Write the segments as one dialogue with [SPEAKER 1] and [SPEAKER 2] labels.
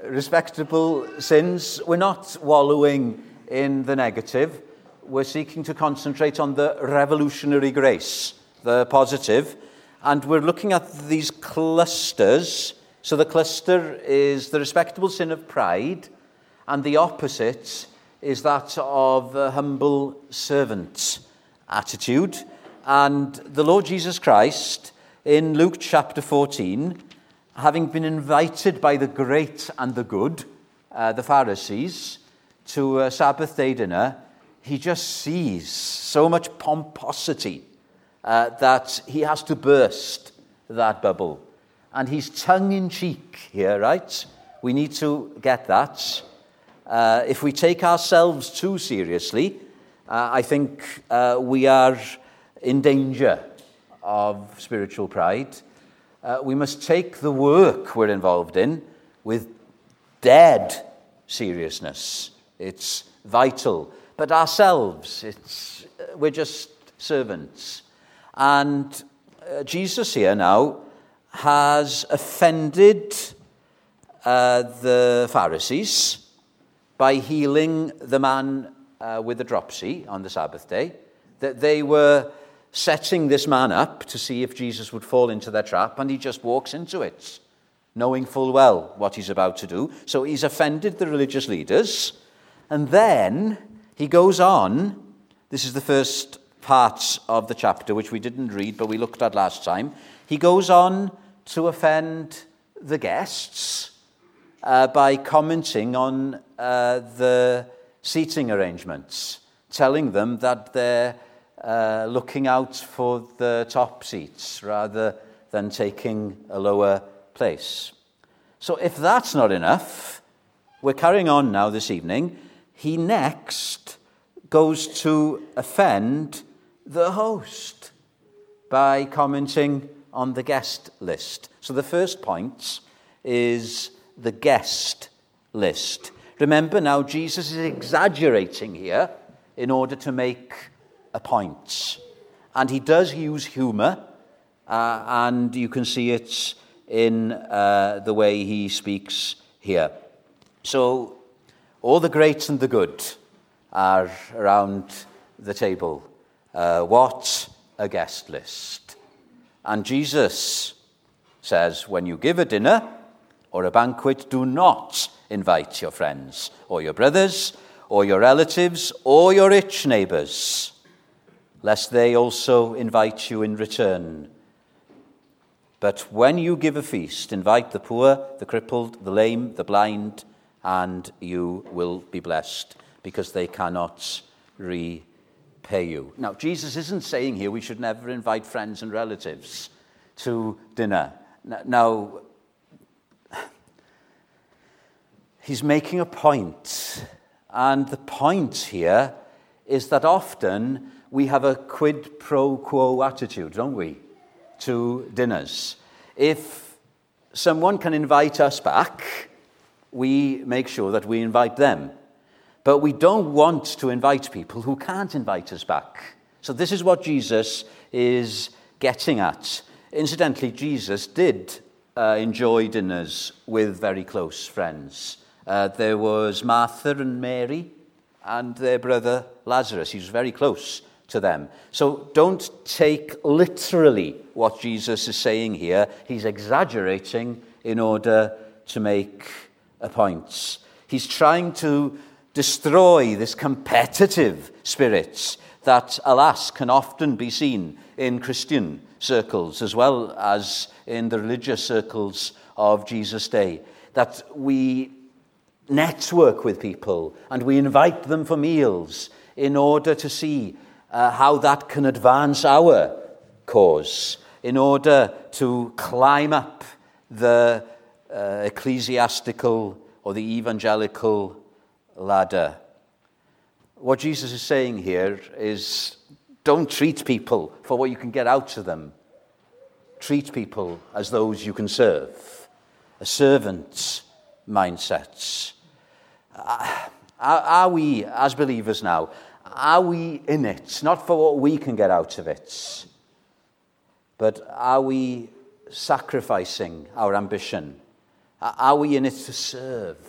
[SPEAKER 1] respectable sins, we're not wallowing in the negative. We're seeking to concentrate on the revolutionary grace, the positive, and we're looking at these clusters. So the cluster is the respectable sin of pride, and the opposite is that of a humble servant attitude. And the Lord Jesus Christ, in Luke chapter 14, having been invited by the great and the good, the Pharisees, to a Sabbath day dinner, he just sees so much pomposity that he has to burst that bubble. And he's tongue-in-cheek here, right? We need to get that. If we take ourselves too seriously, I think we are in danger of spiritual pride. We must take the work we're involved in with dead seriousness. It's vital. But ourselves, we're just servants. And Jesus here now has offended the Pharisees by healing the man with the dropsy on the Sabbath day. That they were setting this man up to see if Jesus would fall into their trap, and he just walks into it, knowing full well what he's about to do. So he's offended the religious leaders, and then he goes on. This is the first part of the chapter, which we didn't read, but we looked at last time. He goes on to offend the guests by commenting on the seating arrangements, telling them that they're looking out for the top seats rather than taking a lower place. So if that's not enough, we're carrying on now this evening. He next goes to offend the host by commenting on the guest list. So the first point is the guest list. Remember now, Jesus is exaggerating here in order to make a point. And he does use humor, and you can see it in the way he speaks here. So all the great and the good are around the table. What a guest list. And Jesus says, when you give a dinner or a banquet, do not invite your friends or your brothers or your relatives or your rich neighbors, lest they also invite you in return. But when you give a feast, invite the poor, the crippled, the lame, the blind, and you will be blessed, because they cannot repay you. Now, Jesus isn't saying here we should never invite friends and relatives to dinner. Now, he's making a point, and the point here is that often we have a quid pro quo attitude, don't we, to dinners. If someone can invite us back, we make sure that we invite them. But we don't want to invite people who can't invite us back. So this is what Jesus is getting at. Incidentally, Jesus did enjoy dinners with very close friends. There was Martha and Mary and their brother Lazarus. He was very close to them. So don't take literally what Jesus is saying here. He's exaggerating in order to make a point. He's trying to destroy this competitive spirit that, alas, can often be seen in Christian circles as well as in the religious circles of Jesus' day. That we network with people and we invite them for meals in order to see how that can advance our cause, in order to climb up the ecclesiastical or the evangelical ladder. What Jesus is saying here is, don't treat people for what you can get out of them. Treat people as those you can serve. A servant's mindset. Are we, as believers now, are we in it, not for what we can get out of it, but are we sacrificing our ambition Are we in it to serve?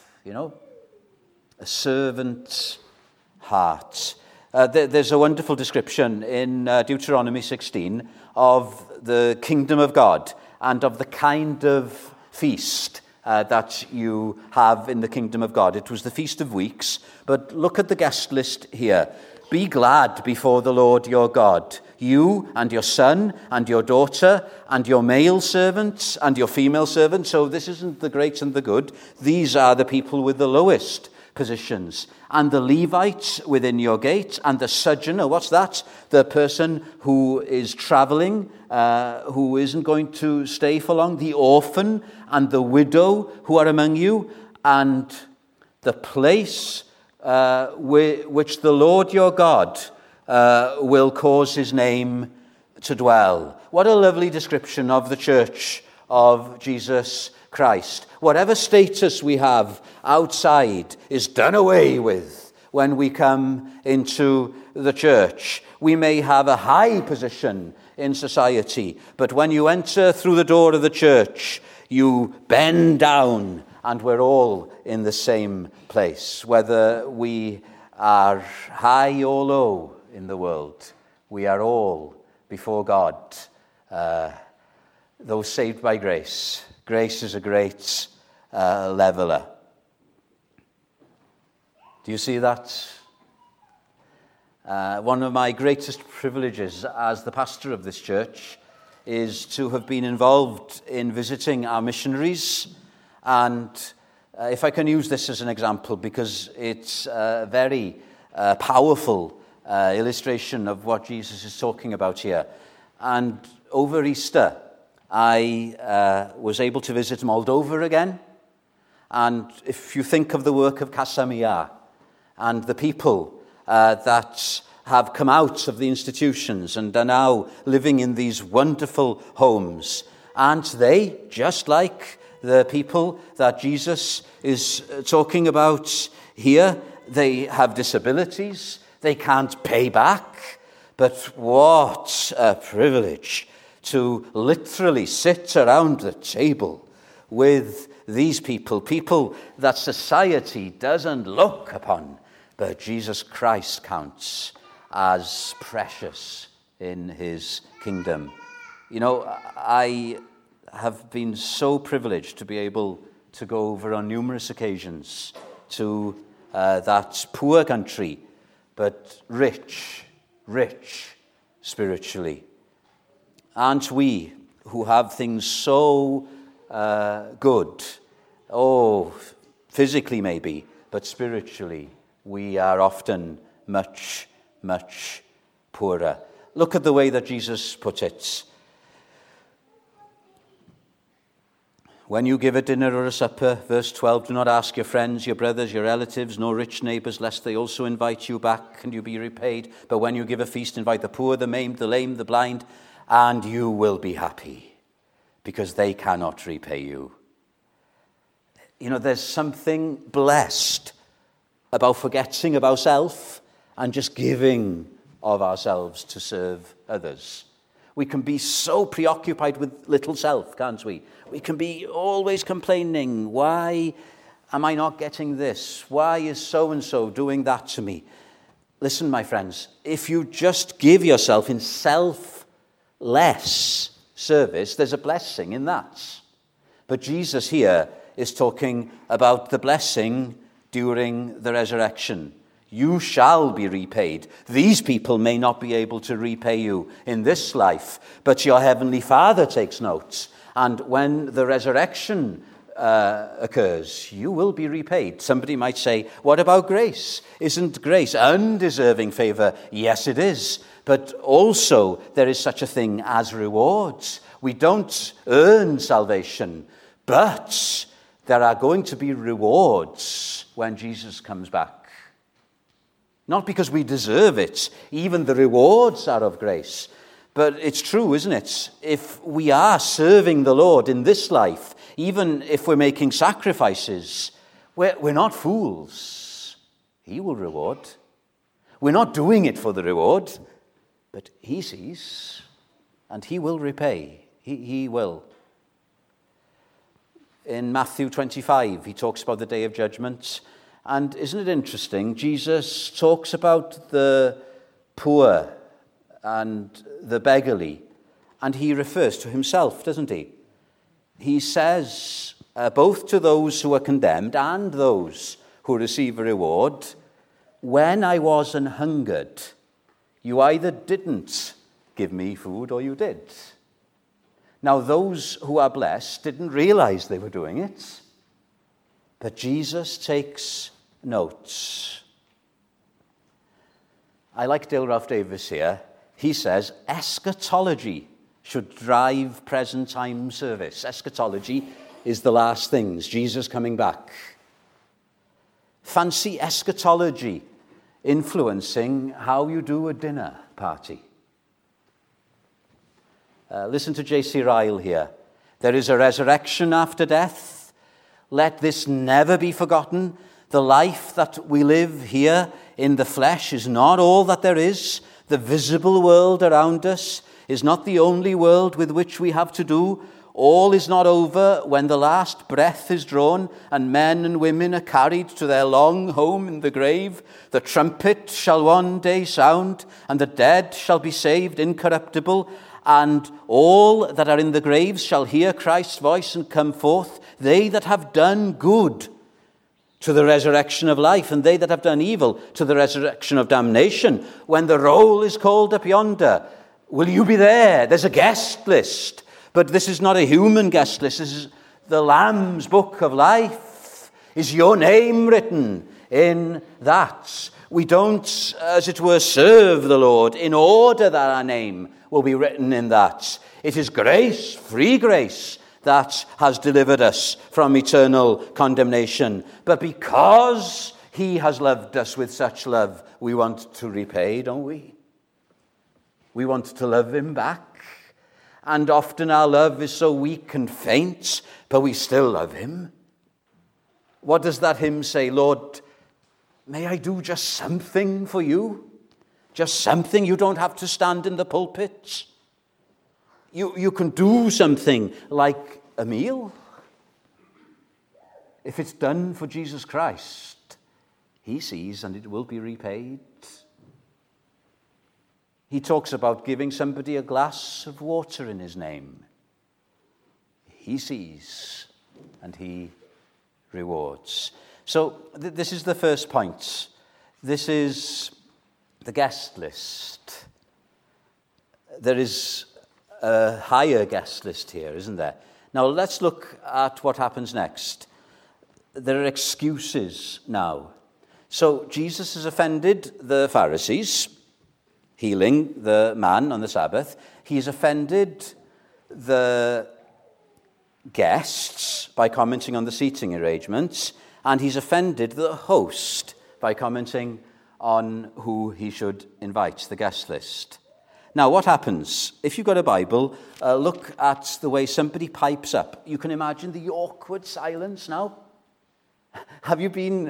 [SPEAKER 1] A servant heart. There's a wonderful description in Deuteronomy 16 of the kingdom of God and of the kind of feast that you have in the kingdom of God. It was the Feast of Weeks, but look at the guest list here. Be glad before the Lord your God, you and your son and your daughter and your male servants and your female servants. So this isn't the great and the good. These are the people with the lowest positions. And the Levites within your gate, and the sojourner, what's that? The person who is traveling, who isn't going to stay for long, the orphan and the widow who are among you, and the place which the Lord your God will cause his name to dwell. What a lovely description of the church of Jesus Christ. Whatever status we have outside is done away with when we come into the church. We may have a high position in society, but when you enter through the door of the church, you bend down and we're all in the same place. Whether we are high or low in the world, we are all before God, those saved by grace. Grace is a great leveler. Do you see that? One of my greatest privileges as the pastor of this church is to have been involved in visiting our missionaries. And if I can use this as an example, because it's a very powerful illustration of what Jesus is talking about here. And over Easter, I was able to visit Moldova again. And if you think of the work of Casa Mia and the people that have come out of the institutions and are now living in these wonderful homes, aren't they just like the people that Jesus is talking about here? They have disabilities, they can't pay back, but what a privilege to literally sit around the table with these people that society doesn't look upon, but Jesus Christ counts as precious in his kingdom. I have been so privileged to be able to go over on numerous occasions to that poor country, but rich spiritually. Aren't we who have things so good, physically maybe, but spiritually we are often much poorer. Look at the way that Jesus put it. When you give a dinner or a supper, verse 12, do not ask your friends, your brothers, your relatives, nor rich neighbors, lest they also invite you back and you be repaid. But when you give a feast, invite the poor, the maimed, the lame, the blind, and you will be happy, because they cannot repay you. There's something blessed about forgetting of ourselves and just giving of ourselves to serve others. We can be so preoccupied with little self, can't we? We can be always complaining, why am I not getting this? Why is so-and-so doing that to me? Listen, my friends, if you just give yourself in selfless service, there's a blessing in that. But Jesus here is talking about the blessing during the resurrection. You shall be repaid. These people may not be able to repay you in this life, but your heavenly Father takes note. And when the resurrection occurs, you will be repaid. Somebody might say, what about grace? Isn't grace undeserving favor? Yes, it is. But also there is such a thing as rewards. We don't earn salvation, but there are going to be rewards when Jesus comes back. Not because we deserve it. Even the rewards are of grace. But it's true, isn't it? If we are serving the Lord in this life, even if we're making sacrifices, we're not fools. He will reward. We're not doing it for the reward, but he sees, and he will repay. He will. In Matthew 25, he talks about the day of judgment. And isn't it interesting? Jesus talks about the poor and the beggarly, and he refers to himself, doesn't he? He says, both to those who are condemned and those who receive a reward, when I was an hungered, you either didn't give me food or you did. Now, those who are blessed didn't realize they were doing it, but Jesus takes notes. I like Dale Ralph Davis here. He says, eschatology should drive present time service. Eschatology is the last things, Jesus coming back. Fancy eschatology influencing how you do a dinner party. Listen to J.C. Ryle here. There is a resurrection after death. Let this never be forgotten. The life that we live here in the flesh is not all that there is. The visible world around us is not the only world with which we have to do. All is not over when the last breath is drawn and men and women are carried to their long home in the grave. The trumpet shall one day sound, and the dead shall be saved incorruptible, and all that are in the graves shall hear Christ's voice and come forth, they that have done good to the resurrection of life, and they that have done evil to the resurrection of damnation. When the roll is called up yonder, will you be there? There's a guest list, but this is not a human guest list. This is the Lamb's book of life. Is your name written in that? We don't, as it were, serve the Lord in order that our name will be written in that. It is grace, free grace, that has delivered us from eternal condemnation. But because he has loved us with such love, we want to repay, don't we? We want to love him back. And often our love is so weak and faint, but we still love him. What does that hymn say? Lord, may I do just something for you? Just something. You don't have to stand in the pulpit. You can do something like a meal. If it's done for Jesus Christ, he sees and it will be repaid. He talks about giving somebody a glass of water in his name. He sees and he rewards. So this is the first point. This is the guest list. There is a higher guest list here, isn't there? Now let's look at what happens next. There are excuses now. So Jesus has offended the Pharisees, healing the man on the Sabbath. He's offended the guests by commenting on the seating arrangements, and he's offended the host by commenting on who he should invite, the guest list. Now, what happens? If you've got a Bible, look at the way somebody pipes up. You can imagine the awkward silence now. Have you been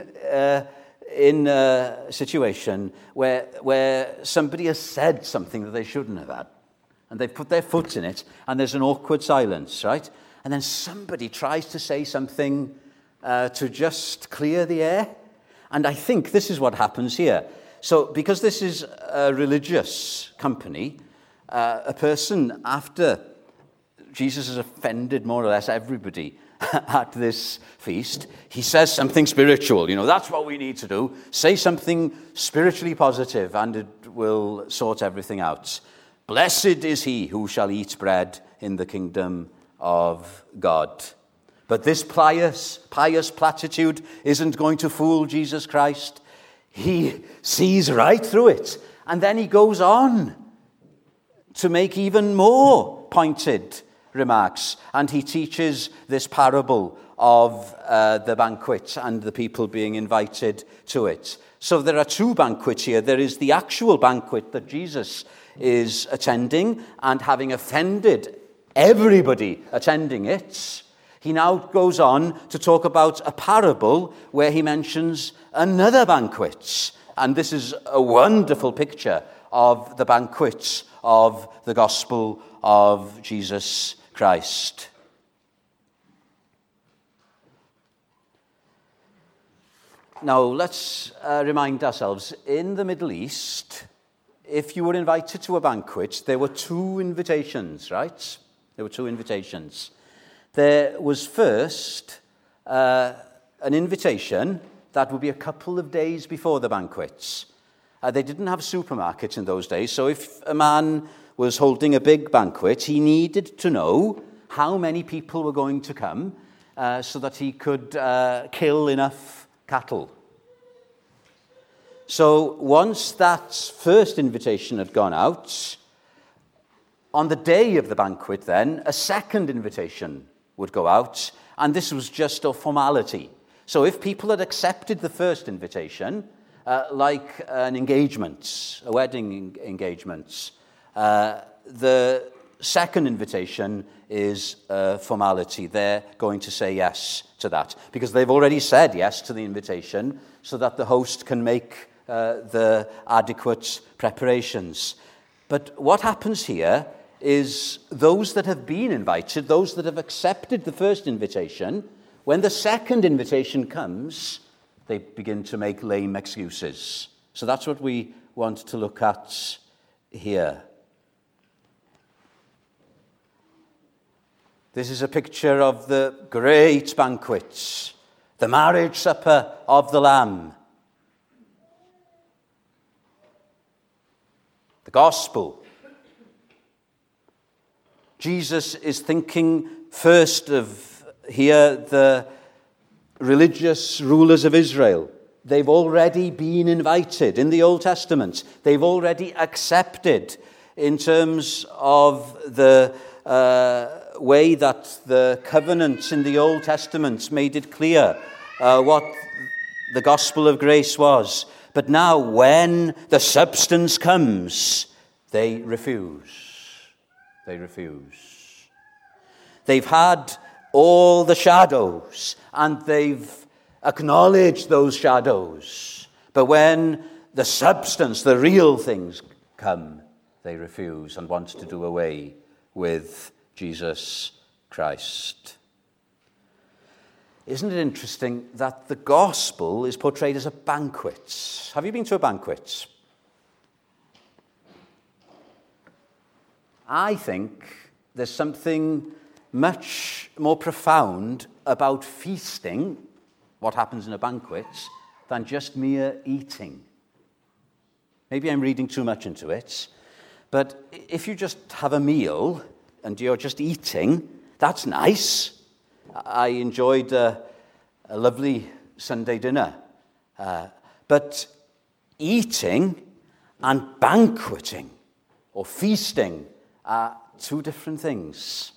[SPEAKER 1] in a situation where somebody has said something that they shouldn't have had, and they've put their foot in it, and there's an awkward silence, right? And then somebody tries to say something to just clear the air. And I think this is what happens here. So because this is a religious company, a person, after Jesus has offended more or less everybody at this feast, he says something spiritual. You know, that's what we need to do. Say something spiritually positive and it will sort everything out. Blessed is he who shall eat bread in the kingdom of God. But this pious platitude isn't going to fool Jesus Christ. He sees right through it. And then he goes on to make even more pointed remarks. And he teaches this parable of the banquet and the people being invited to it. So there are two banquets here. There is the actual banquet that Jesus is attending, and having offended everybody attending it, he now goes on to talk about a parable where he mentions another banquet. And this is a wonderful picture of the banquets of the gospel of Jesus Christ. Now, let's remind ourselves, in the Middle East, if you were invited to a banquet, there were two invitations, right? There were two invitations. There was first an invitation that would be a couple of days before the banquets. They didn't have supermarkets in those days, so if a man was holding a big banquet, he needed to know how many people were going to come so that he could kill enough cattle. So once that first invitation had gone out, on the day of the banquet then, a second invitation would go out, and this was just a formality. So if people had accepted the first invitation, like an engagement, a wedding engagement, the second invitation is a formality. They're going to say yes to that because they've already said yes to the invitation so that the host can make the adequate preparations. But what happens here is those that have been invited, those that have accepted the first invitation, when the second invitation comes, they begin to make lame excuses. So that's what we want to look at here. This is a picture of the great banquet, the marriage supper of the Lamb. The gospel. Jesus is thinking first of here the religious rulers of Israel. They've already been invited in the Old Testament. They've already accepted in terms of the way that the covenants in the Old Testament made it clear what the gospel of grace was. But now when the substance comes, they refuse. They refuse. They've had all the shadows, and they've acknowledged those shadows. But when the substance, the real things come, they refuse and want to do away with Jesus Christ. Isn't it interesting that the gospel is portrayed as a banquet? Have you been to a banquet? I think there's something much more profound about feasting, what happens in a banquet, than just mere eating. Maybe I'm reading too much into it, but if you just have a meal and you're just eating, that's nice. I enjoyed a lovely Sunday dinner. But eating and banqueting or feasting are two different things.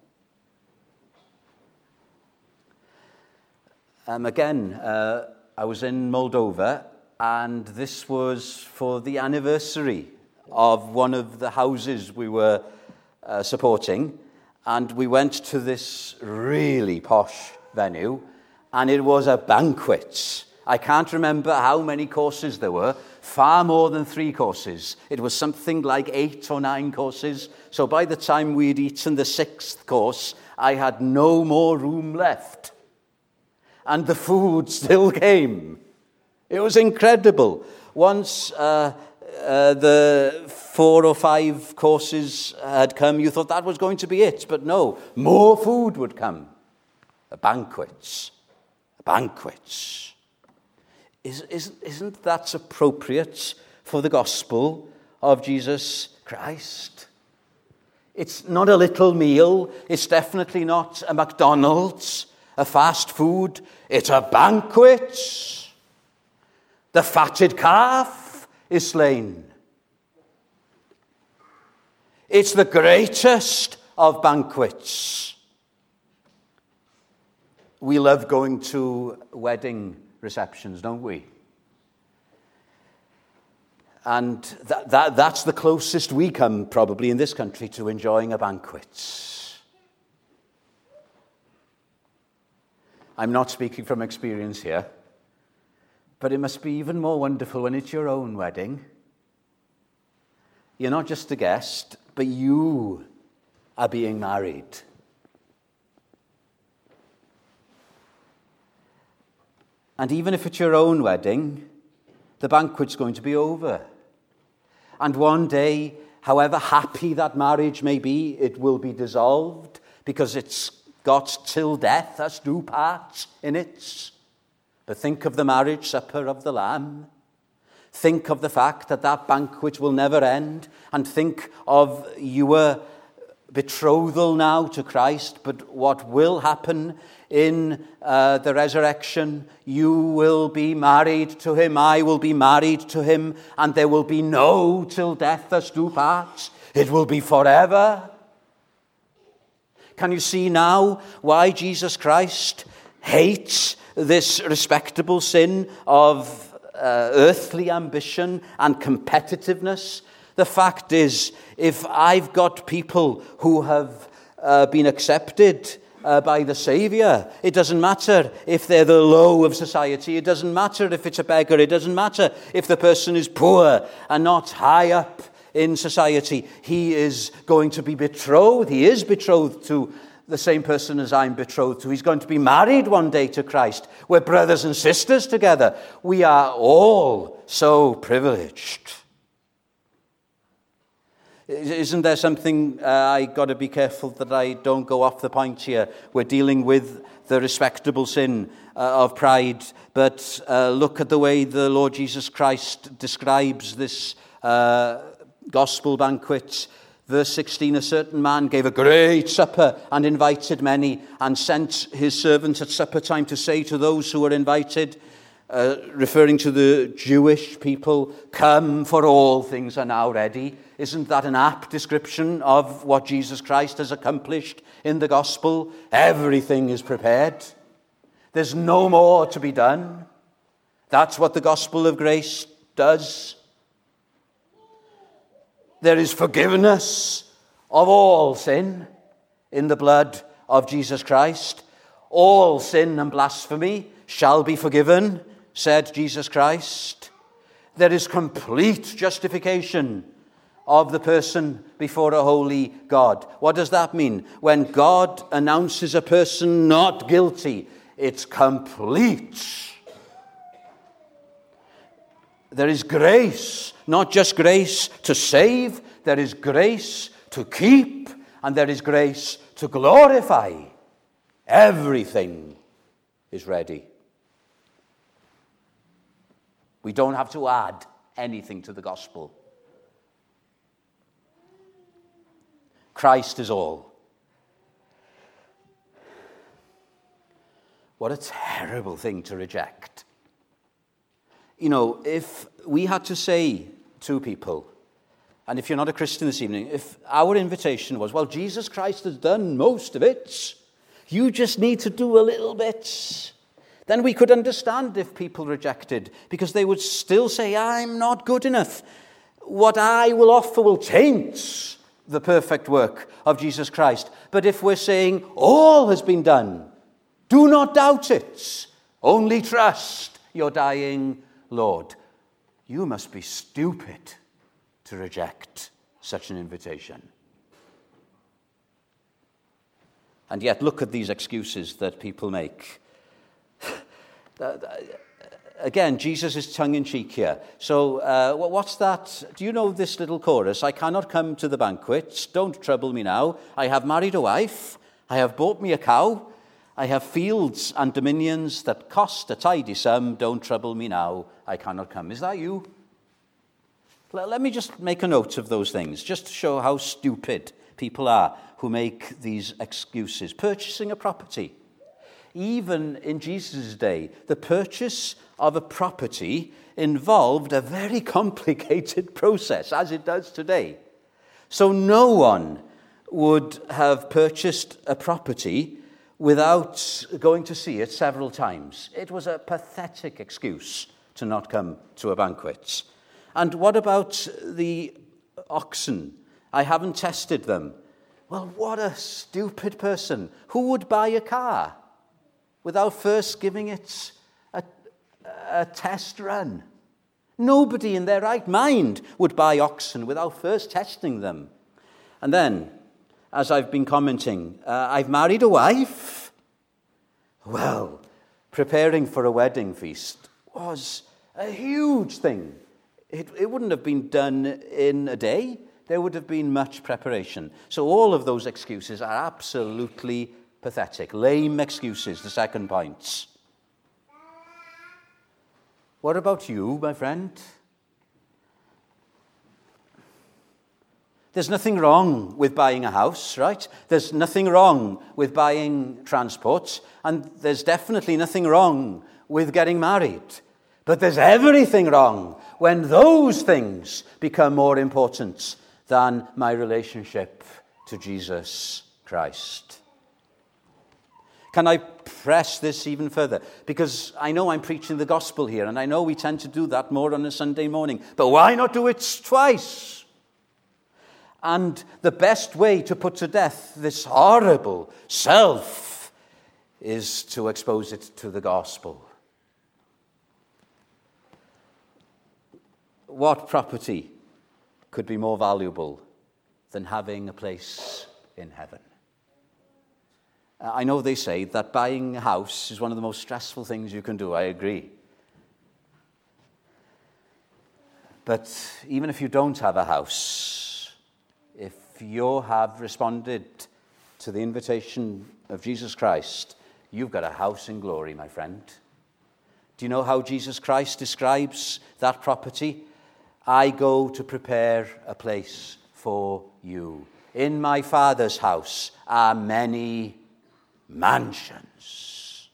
[SPEAKER 1] Again, I was in Moldova, and this was for the anniversary of one of the houses we were supporting, and we went to this really posh venue, and it was a banquet. I can't remember how many courses there were, far more than 3 courses. It was something like 8 or 9 courses, so by the time we'd eaten the 6th course, I had no more room left. And the food still came. It was incredible. Once the 4 or 5 courses had come, you thought that was going to be it. But no, more food would come. A banquet. A banquet. Isn't that appropriate for the gospel of Jesus Christ? It's not a little meal. It's definitely not a McDonald's, a fast food. It's a banquet. The fatted calf is slain. It's the greatest of banquets. We love going to wedding receptions, don't we? And that's the closest we come, probably, in this country to enjoying a banquet. I'm not speaking from experience here, but it must be even more wonderful when it's your own wedding. You're not just a guest, but you are being married. And even if it's your own wedding, the banquet's going to be over. And one day, however happy that marriage may be, it will be dissolved because it's got till death us do part in it. But think of the marriage supper of the Lamb. Think of the fact that that banquet will never end. And think of your betrothal now to Christ. But what will happen in the resurrection? You will be married to him. I will be married to him. And there will be no till death us do part. It will be forever. Can you see now why Jesus Christ hates this respectable sin of earthly ambition and competitiveness? The fact is, if I've got people who have been accepted by the Saviour, it doesn't matter if they're the low of society, it doesn't matter if it's a beggar, it doesn't matter if the person is poor and not high up in society, he is going to be betrothed. He is betrothed to the same person as I'm betrothed to. He's going to be married one day to Christ. We're brothers and sisters together. We are all so privileged. Isn't there something I got to be careful that I don't go off the point here? We're dealing with the respectable sin of pride, but look at the way the Lord Jesus Christ describes this gospel banquet. Verse 16, a certain man gave a great supper and invited many, and sent his servants at supper time to say to those who were invited, referring to the Jewish people, come, for all things are now ready. Isn't that an apt description of what Jesus Christ has accomplished in the gospel? Everything is prepared. There's no more to be done. That's what the gospel of grace does. There is forgiveness of all sin in the blood of Jesus Christ. All sin and blasphemy shall be forgiven, said Jesus Christ. There is complete justification of the person before a holy God. What does that mean? When God announces a person not guilty, it's complete. There is grace, not just grace to save, there is grace to keep, and there is grace to glorify. Everything is ready. We don't have to add anything to the gospel. Christ is all. What a terrible thing to reject. You know, if we had to say to people, and if you're not a Christian this evening, if our invitation was, well, Jesus Christ has done most of it, you just need to do a little bit, then we could understand if people rejected, because they would still say, I'm not good enough. What I will offer will taint the perfect work of Jesus Christ. But if we're saying all has been done, do not doubt it, only trust your dying Lord, you must be stupid to reject such an invitation. And yet look at these excuses that people make. Again, Jesus is tongue-in-cheek here. So what's that? Do you know this little chorus? I cannot come to the banquet. Don't trouble me now. I have married a wife. I have bought me a cow. I have fields and dominions that cost a tidy sum. Don't trouble me now. I cannot come. Is that you? Let me just make a note of those things, just to show how stupid people are who make these excuses. Purchasing a property. Even in Jesus' day, the purchase of a property involved a very complicated process, as it does today. So no one would have purchased a property without going to see it several times. It was a pathetic excuse to not come to a banquet. And what about the oxen? I haven't tested them. Well, what a stupid person. Who would buy a car without first giving it a test run? Nobody in their right mind would buy oxen without first testing them. And then, as I've been commenting, I've married a wife. Well, preparing for a wedding feast was a huge thing. It wouldn't have been done in a day. There would have been much preparation. So all of those excuses are absolutely pathetic. Lame excuses, the second point. What about you, my friend? There's nothing wrong with buying a house, right? There's nothing wrong with buying transport, and there's definitely nothing wrong with getting married. But there's everything wrong when those things become more important than my relationship to Jesus Christ. Can I press this even further? Because I know I'm preaching the gospel here, and I know we tend to do that more on a Sunday morning. But why not do it twice? And the best way to put to death this horrible self is to expose it to the gospel. What property could be more valuable than having a place in heaven? I know they say that buying a house is one of the most stressful things you can do. I agree. But even if you don't have a house, if you have responded to the invitation of Jesus Christ, you've got a house in glory, my friend. Do you know how Jesus Christ describes that property? I go to prepare a place for you. In my Father's house are many mansions.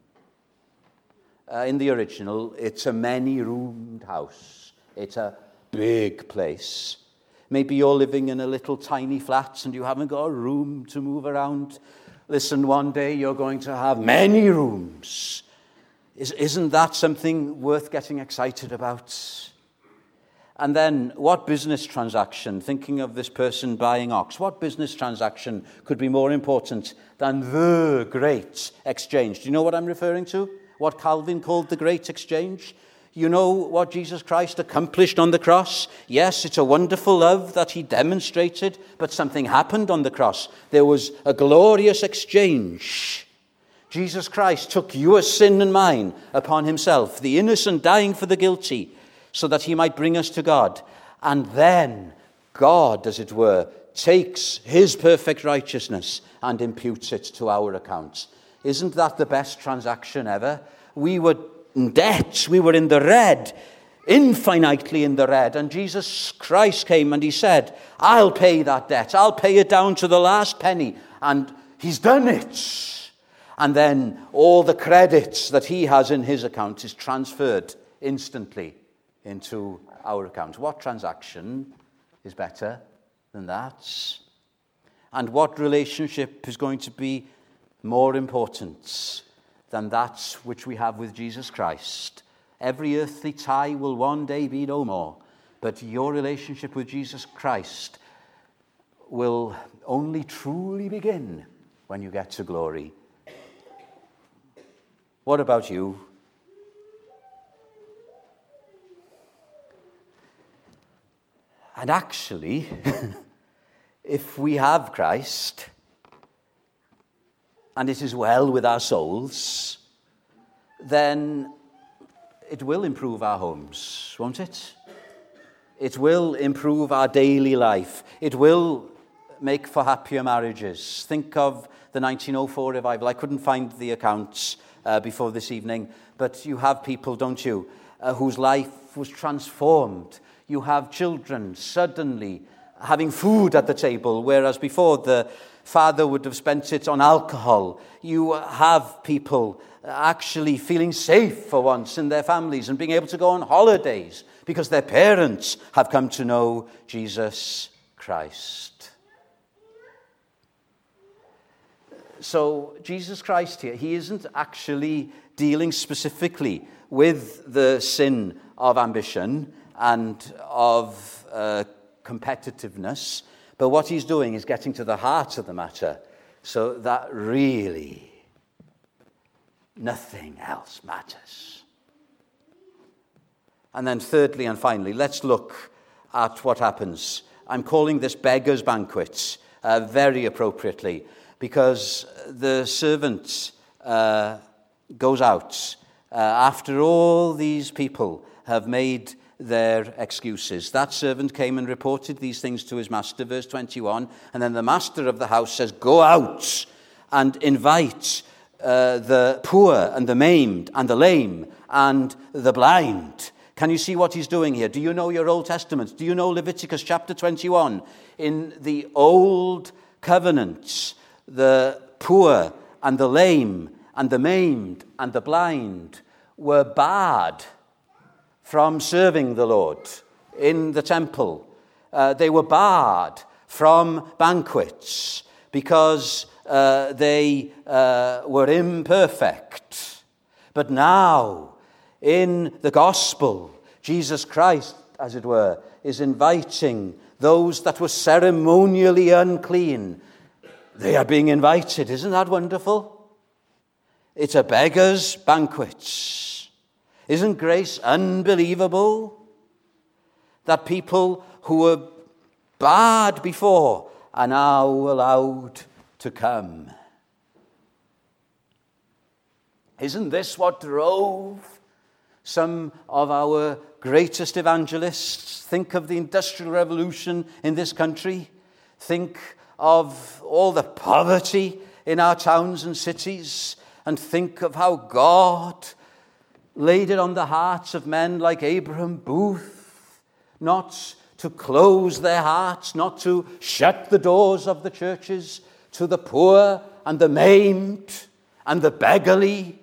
[SPEAKER 1] In the original, it's a many-roomed house. It's a big place. Maybe you're living in a little tiny flat and you haven't got a room to move around. Listen, one day you're going to have many rooms. Isn't that something worth getting excited about? And then, what business transaction, thinking of this person buying ox, what business transaction could be more important than the great exchange? Do you know what I'm referring to? What Calvin called the great exchange? You know what Jesus Christ accomplished on the cross? Yes, it's a wonderful love that he demonstrated, but something happened on the cross. There was a glorious exchange. Jesus Christ took your sin and mine upon himself, the innocent dying for the guilty, so that he might bring us to God. And then God, as it were, takes his perfect righteousness and imputes it to our account. Isn't that the best transaction ever? We were in debt. We were in the red, infinitely in the red. And Jesus Christ came and he said, I'll pay that debt. I'll pay it down to the last penny. And he's done it. And then all the credits that he has in his account is transferred instantly into our account. What transaction is better than that? And what relationship is going to be more important than that which we have with Jesus Christ? Every earthly tie will one day be no more, but your relationship with Jesus Christ will only truly begin when you get to glory. What about you? And actually, if we have Christ, and it is well with our souls, then it will improve our homes, won't it? It will improve our daily life. It will make for happier marriages. Think of the 1904 revival. I couldn't find the accounts before this evening, but you have people, don't you, whose life was transformed. You have children suddenly having food at the table, whereas before the father would have spent it on alcohol. You have people actually feeling safe for once in their families and being able to go on holidays because their parents have come to know Jesus Christ. So Jesus Christ here, he isn't actually dealing specifically with the sin of ambition and of competitiveness, but what he's doing is getting to the heart of the matter so that really nothing else matters. And then thirdly and finally, let's look at what happens. I'm calling this beggar's banquet very appropriately, because the servant goes out after all these people have made their excuses. That servant came and reported these things to his master, verse 21, and then the master of the house says, go out and invite the poor and the maimed and the lame and the blind. Can you see what he's doing here? Do you know your Old Testament? Do you know Leviticus chapter 21? In the Old Covenant, the poor and the lame and the maimed and the blind were barred from serving the Lord in the temple. They were barred from banquets because they were imperfect. But now, in the gospel, Jesus Christ, as it were, is inviting those that were ceremonially unclean. They are being invited. Isn't that wonderful? It's a beggar's banquet. Isn't grace unbelievable? That people who were barred before are now allowed to come. Isn't this what drove some of our greatest evangelists? Think of the Industrial Revolution in this country. Think of all the poverty in our towns and cities. And think of how God laid it on the hearts of men like Abraham Booth not to close their hearts, not to shut the doors of the churches to the poor and the maimed and the beggarly.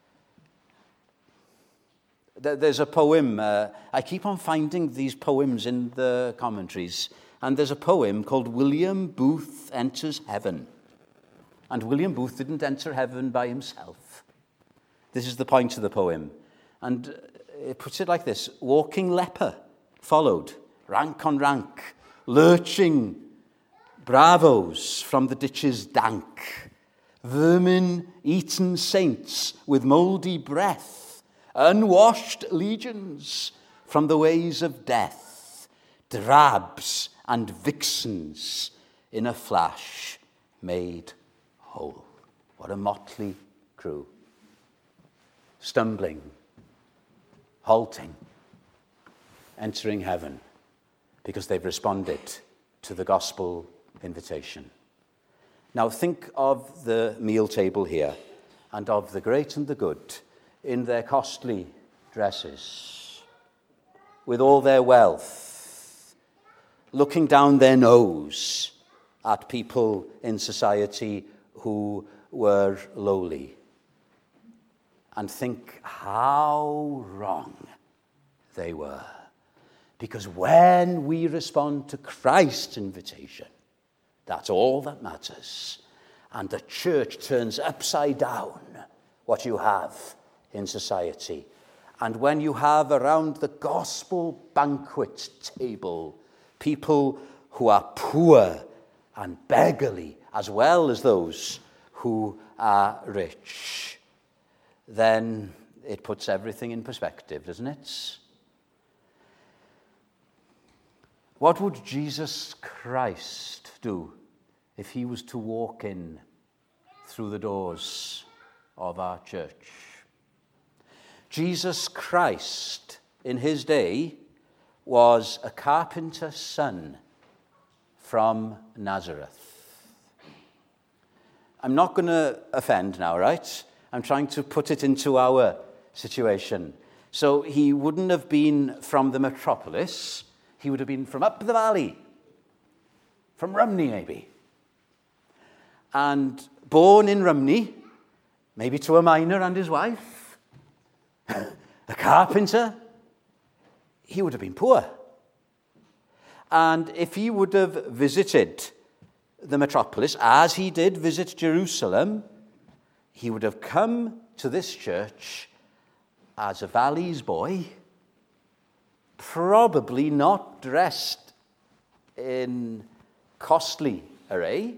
[SPEAKER 1] There's a poem. I keep on finding these poems in the commentaries. And there's a poem called William Booth Enters Heaven. And William Booth didn't enter heaven by himself. This is the point of the poem. And it puts it like this. Walking leper followed, rank on rank, lurching bravos from the ditches dank, vermin-eaten saints with mouldy breath, unwashed legions from the ways of death, drabs and vixens in a flash made whole. What a motley crew. Stumbling, halting, entering heaven because they've responded to the gospel invitation. Now think of the meal table here and of the great and the good in their costly dresses, with all their wealth, looking down their nose at people in society who were lowly. And think how wrong they were. Because when we respond to Christ's invitation, that's all that matters. And the church turns upside down what you have in society. And when you have around the gospel banquet table people who are poor and beggarly, as well as those who are rich, then it puts everything in perspective, doesn't it? What would Jesus Christ do if he was to walk in through the doors of our church? Jesus Christ, in his day, was a carpenter's son from Nazareth. I'm not going to offend now, right? I'm trying to put it into our situation. So he wouldn't have been from the metropolis. He would have been from up the valley, from Rumney maybe. And born in Rumney, maybe to a miner and his wife, a carpenter, he would have been poor. And if he would have visited the metropolis, as he did visit Jerusalem, he would have come to this church as a valley's boy, probably not dressed in costly array.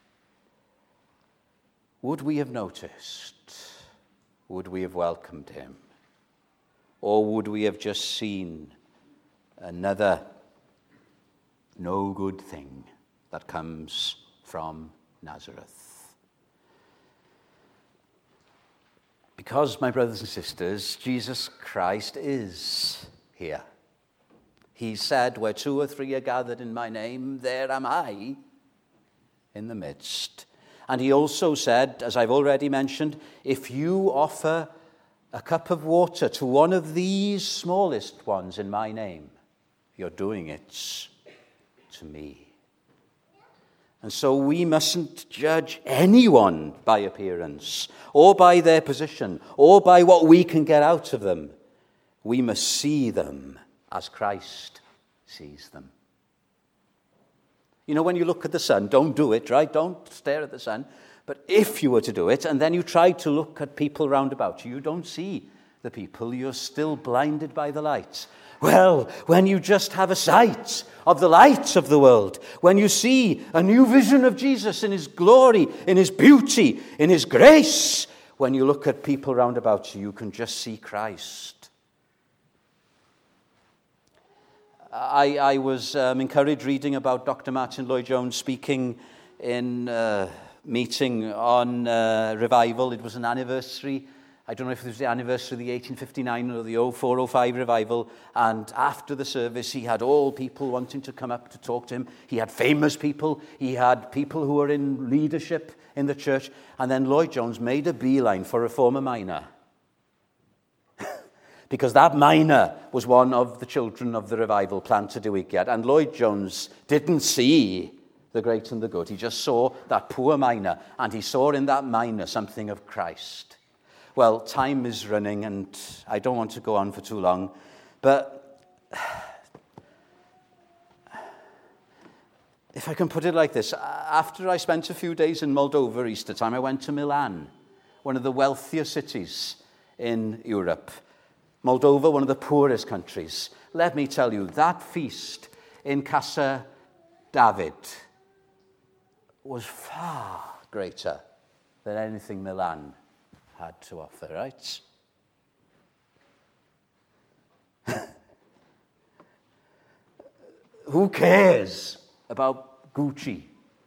[SPEAKER 1] Would we have noticed? Would we have welcomed him? Or would we have just seen another no good thing that comes from Nazareth? Because, my brothers and sisters, Jesus Christ is here. He said, where 2 or 3 are gathered in my name, there am I in the midst. And he also said, as I've already mentioned, if you offer a cup of water to one of these smallest ones in my name, you're doing it to me. And so we mustn't judge anyone by appearance, or by their position, or by what we can get out of them. We must see them as Christ sees them. You know, when you look at the sun, don't do it, right? Don't stare at the sun. But if you were to do it, and then you try to look at people round about you, you don't see the people. You're still blinded by the light. Well, when you just have a sight of the light of the world, when you see a new vision of Jesus in his glory, in his beauty, in his grace, when you look at people round about you, you can just see Christ. I was encouraged reading about Dr. Martin Lloyd-Jones speaking in a meeting on revival. It was an anniversary. I don't know if it was the anniversary of the 1859 or the 0405 revival. And after the service, he had all people wanting to come up to talk to him. He had famous people. He had people who were in leadership in the church. And then Lloyd-Jones made a beeline for a former miner. Because that miner was one of the children of the revival planted a week yet. And Lloyd-Jones didn't see the great and the good. He just saw that poor miner. And he saw in that miner something of Christ. Well, time is running, and I don't want to go on for too long, but if I can put it like this, after I spent a few days in Moldova Easter time, I went to Milan, one of the wealthier cities in Europe. Moldova, one of the poorest countries. Let me tell you, that feast in Casa David was far greater than anything Milan had to offer, right? Who cares about Gucci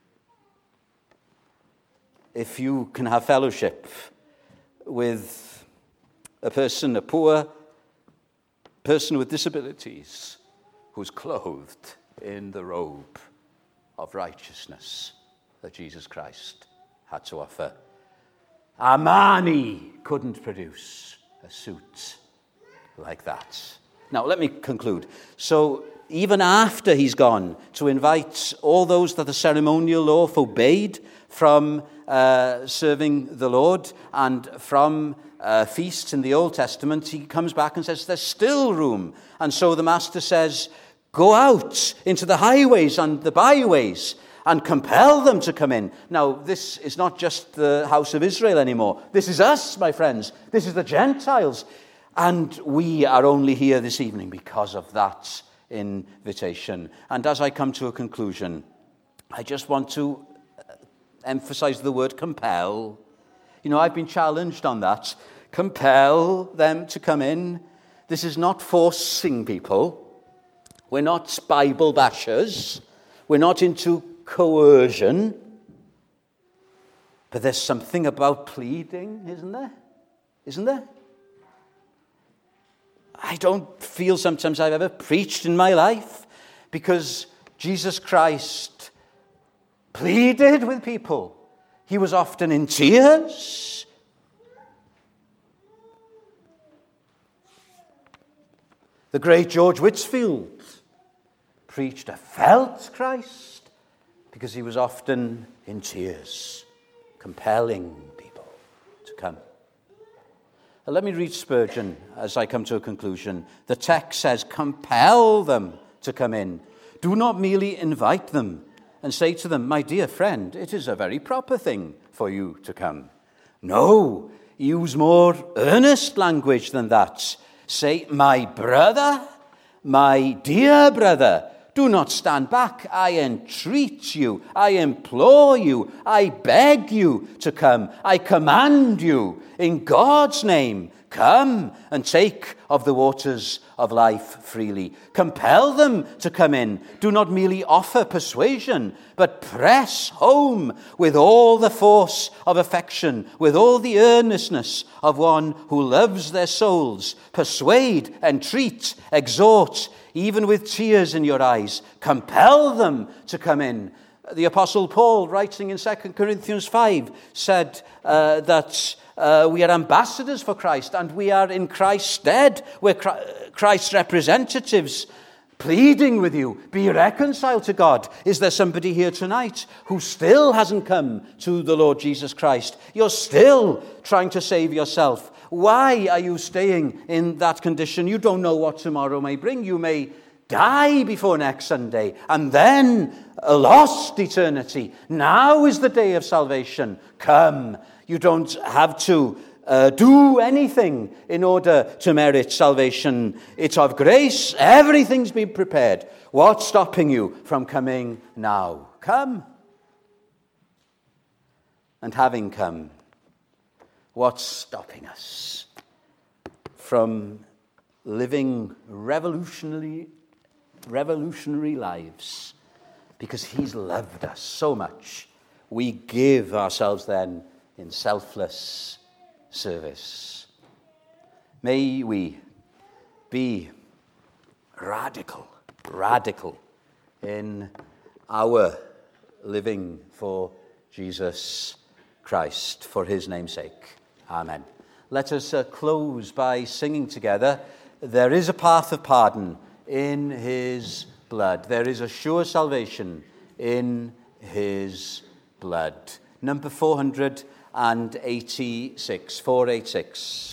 [SPEAKER 1] if you can have fellowship with a poor person with disabilities who's clothed in the robe of righteousness that Jesus Christ had to offer? Armani couldn't produce a suit like that. Now, let me conclude. So, even after he's gone to invite all those that the ceremonial law forbade from serving the Lord and from feasts in the Old Testament, he comes back and says, there's still room. And so the master says, go out into the highways and the byways and compel them to come in. Now, this is not just the house of Israel anymore. This is us, my friends. This is the Gentiles. And we are only here this evening because of that invitation. And as I come to a conclusion, I just want to emphasize the word compel. You know, I've been challenged on that. Compel them to come in. This is not forcing people. We're not Bible bashers. We're not into coercion. But there's something about pleading, isn't there? Isn't there? I don't feel sometimes I've ever preached in my life because Jesus Christ pleaded with people. He was often in tears. The great George Whitefield preached a felt Christ because he was often in tears, compelling people to come. Let me read Spurgeon as I come to a conclusion. The text says, compel them to come in. Do not merely invite them and say to them, my dear friend, it is a very proper thing for you to come. No, use more earnest language than that. Say, my brother, my dear brother, do not stand back. I entreat you. I implore you. I beg you to come. I command you in God's name, Come and take of the waters of life freely. Compel them to come in. Do not merely offer persuasion, but press home with all the force of affection, with all the earnestness of one who loves their souls. Persuade, entreat, exhort, even with tears in your eyes. Compel them to come in. The Apostle Paul, writing in 2 Corinthians 5, said that we are ambassadors for Christ, and we are in Christ's stead. We're Christ's representatives, pleading with you, be reconciled to God. Is there somebody here tonight who still hasn't come to the Lord Jesus Christ? You're still trying to save yourself. Why are you staying in that condition? You don't know what tomorrow may bring. You may die before next Sunday, and then a lost eternity. Now is the day of salvation. Come. You don't have to do anything in order to merit salvation. It's of grace. Everything's been prepared. What's stopping you from coming now? Come. And having come, what's stopping us from living revolutionary lives? Because he's loved us so much, we give ourselves then in selfless service. May we be radical in our living for Jesus Christ, for his name's sake. Amen. Let us close by singing together, "There is a path of pardon in his blood. There is a sure salvation in his blood." Number 486, 486.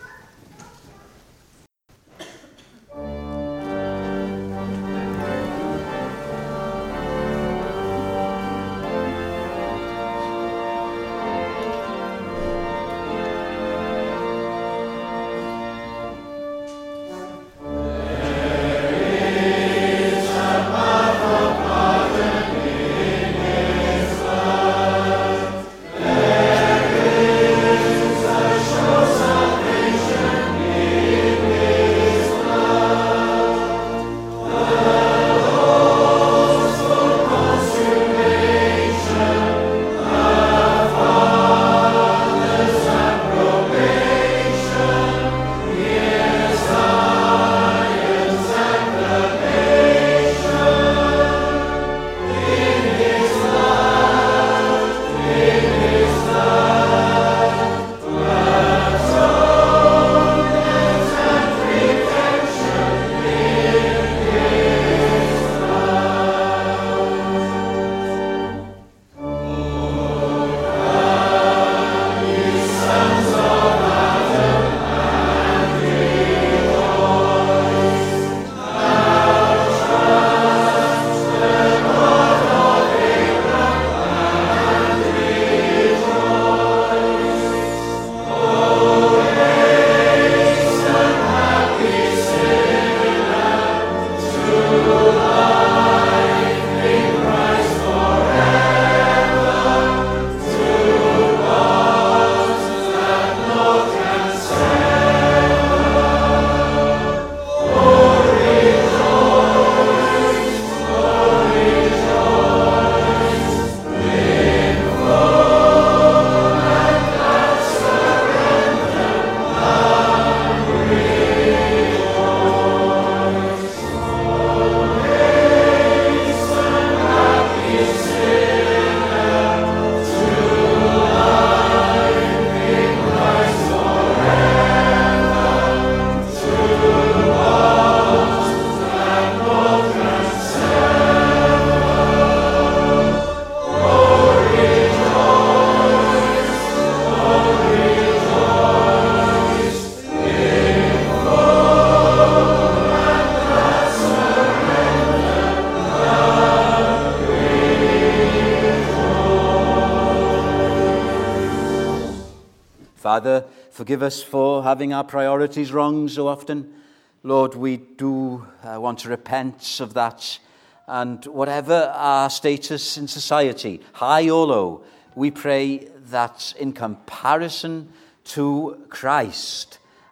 [SPEAKER 1] Father, forgive us for having our priorities wrong so often. Lord, we do want to repent of that. And whatever our status in society, high or low, we pray that in comparison to Christ,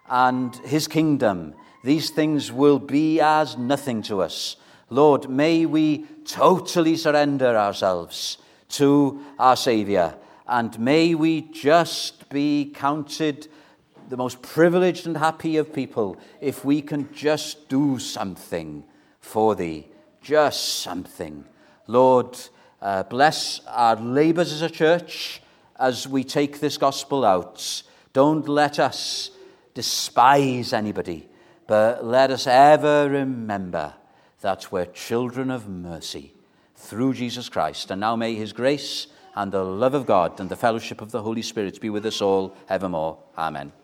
[SPEAKER 1] and his kingdom, these things will be as nothing to us. Lord, may we totally surrender ourselves to our Saviour, and may we just be counted the most privileged and happy of people if we can just do something for thee, just something. Lord, bless our labours as a church as we take this gospel out. Don't let us despise anybody, but let us ever remember that we're children of mercy through Jesus Christ. And now may his grace and the love of God and the fellowship of the Holy Spirit be with us all evermore. Amen.